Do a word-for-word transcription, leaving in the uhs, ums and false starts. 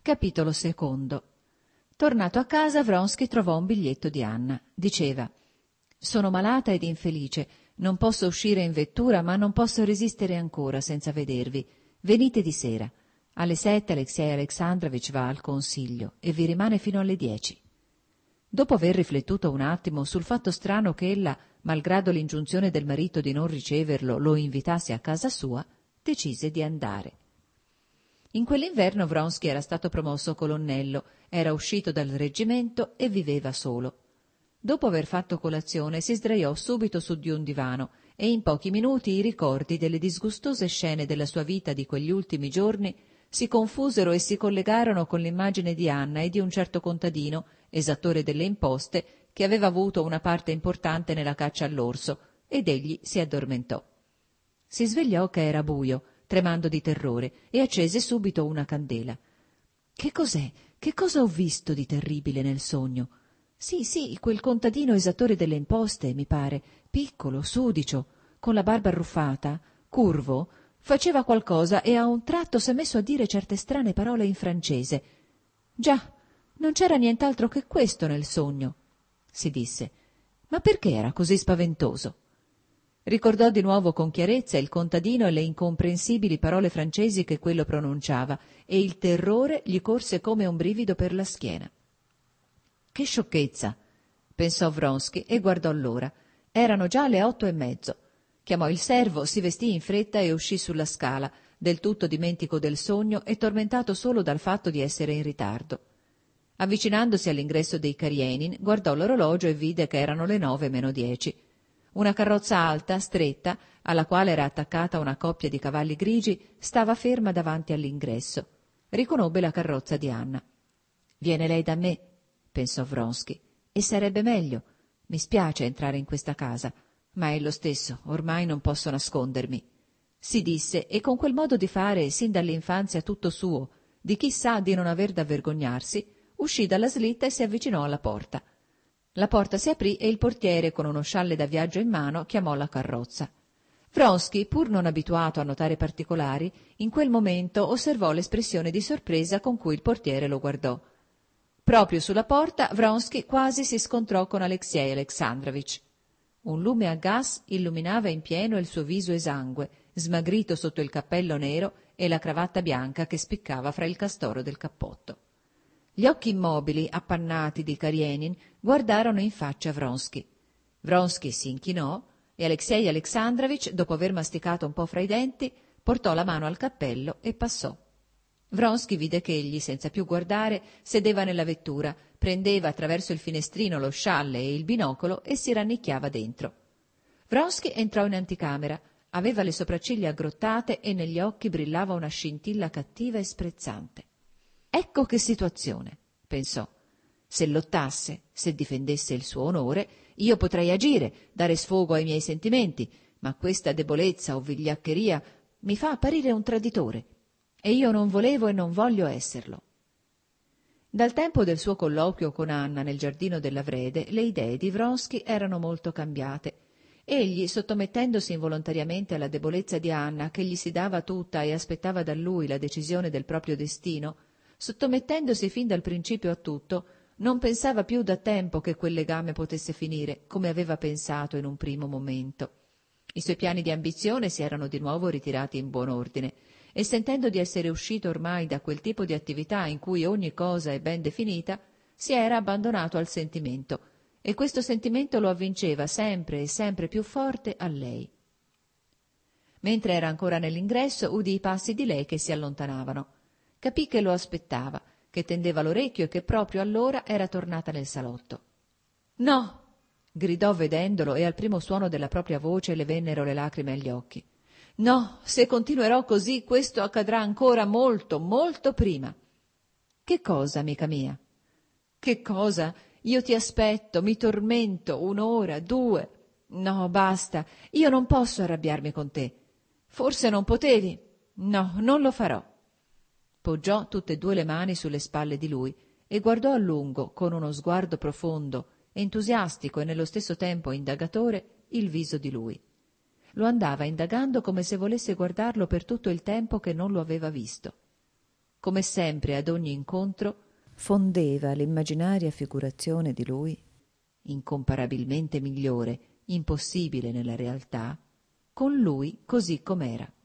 Capitolo secondo. Tornato a casa, Vronsky trovò un biglietto di Anna. Diceva: «Sono malata ed infelice, non posso uscire in vettura, ma non posso resistere ancora senza vedervi. Venite di sera. Alle sette Alexei Alexandrovich va al consiglio e vi rimane fino alle dieci». Dopo aver riflettuto un attimo sul fatto strano che ella, malgrado l'ingiunzione del marito di non riceverlo, lo invitasse a casa sua, decise di andare. In quell'inverno Vronsky era stato promosso colonnello, era uscito dal reggimento e viveva solo. Dopo aver fatto colazione si sdraiò subito su di un divano e in pochi minuti i ricordi delle disgustose scene della sua vita di quegli ultimi giorni si confusero e si collegarono con l'immagine di Anna e di un certo contadino, esattore delle imposte, che aveva avuto una parte importante nella caccia all'orso, ed egli si addormentò. Si svegliò che era buio, tremando di terrore, e accese subito una candela. «Che cos'è? Che cosa ho visto di terribile nel sogno? Sì, sì, quel contadino esattore delle imposte, mi pare, piccolo, sudicio, con la barba arruffata, curvo, faceva qualcosa e a un tratto s'è messo a dire certe strane parole in francese. Già, non c'era nient'altro che questo nel sogno», si disse. «Ma perché era così spaventoso?» Ricordò di nuovo con chiarezza il contadino e le incomprensibili parole francesi che quello pronunciava, e il terrore gli corse come un brivido per la schiena. «Che sciocchezza!» pensò Vronsky e guardò l'ora. Erano già le otto e mezzo. Chiamò il servo, si vestì in fretta e uscì sulla scala, del tutto dimentico del sogno e tormentato solo dal fatto di essere in ritardo. Avvicinandosi all'ingresso dei Karienin, guardò l'orologio e vide che erano le nove meno dieci. Una carrozza alta, stretta, alla quale era attaccata una coppia di cavalli grigi, stava ferma davanti all'ingresso. Riconobbe la carrozza di Anna. «Viene lei da me», pensò Vronsky, «e sarebbe meglio. Mi spiace entrare in questa casa, ma è lo stesso, ormai non posso nascondermi», si disse, e con quel modo di fare, sin dall'infanzia tutto suo, di chi sa di non aver da vergognarsi, uscì dalla slitta e si avvicinò alla porta. La porta si aprì e il portiere, con uno scialle da viaggio in mano, chiamò la carrozza. Vronsky, pur non abituato a notare particolari, in quel momento osservò l'espressione di sorpresa con cui il portiere lo guardò. Proprio sulla porta Vronsky quasi si scontrò con Alexei Alexandrovich. Un lume a gas illuminava in pieno il suo viso esangue, smagrito sotto il cappello nero e la cravatta bianca che spiccava fra il castoro del cappotto. Gli occhi immobili, appannati di Karienin, guardarono in faccia Vronsky. Vronsky si inchinò e Alexei Alexandrovich, dopo aver masticato un po' fra i denti, portò la mano al cappello e passò. Vronsky vide che egli, senza più guardare, sedeva nella vettura, prendeva attraverso il finestrino lo scialle e il binocolo e si rannicchiava dentro. Vronsky entrò in anticamera, aveva le sopracciglia aggrottate e negli occhi brillava una scintilla cattiva e sprezzante. «Ecco che situazione», pensò. «Se lottasse, se difendesse il suo onore, io potrei agire, dare sfogo ai miei sentimenti, ma questa debolezza o vigliaccheria mi fa apparire un traditore, e io non volevo e non voglio esserlo». Dal tempo del suo colloquio con Anna nel giardino della Vrede, le idee di Vronsky erano molto cambiate. Egli, sottomettendosi involontariamente alla debolezza di Anna, che gli si dava tutta e aspettava da lui la decisione del proprio destino, sottomettendosi fin dal principio a tutto, non pensava più da tempo che quel legame potesse finire, come aveva pensato in un primo momento. I suoi piani di ambizione si erano di nuovo ritirati in buon ordine, e sentendo di essere uscito ormai da quel tipo di attività in cui ogni cosa è ben definita, si era abbandonato al sentimento, e questo sentimento lo avvinceva sempre e sempre più forte a lei. Mentre era ancora nell'ingresso, udì i passi di lei che si allontanavano. Capì che lo aspettava, che tendeva l'orecchio e che proprio allora era tornata nel salotto. «No!» gridò vedendolo, e al primo suono della propria voce le vennero le lacrime agli occhi. «No, se continuerò così questo accadrà ancora molto, molto prima». «Che cosa, amica mia?» «Che cosa? Io ti aspetto, mi tormento, un'ora, due. No, basta, io non posso arrabbiarmi con te. Forse non potevi? No, non lo farò». Poggiò tutte e due le mani sulle spalle di lui e guardò a lungo, con uno sguardo profondo, entusiastico e nello stesso tempo indagatore, il viso di lui. Lo andava indagando come se volesse guardarlo per tutto il tempo che non lo aveva visto. come sempre ad ogni incontro, fondeva l'immaginaria figurazione di lui, incomparabilmente migliore, impossibile nella realtà, con lui così com'era.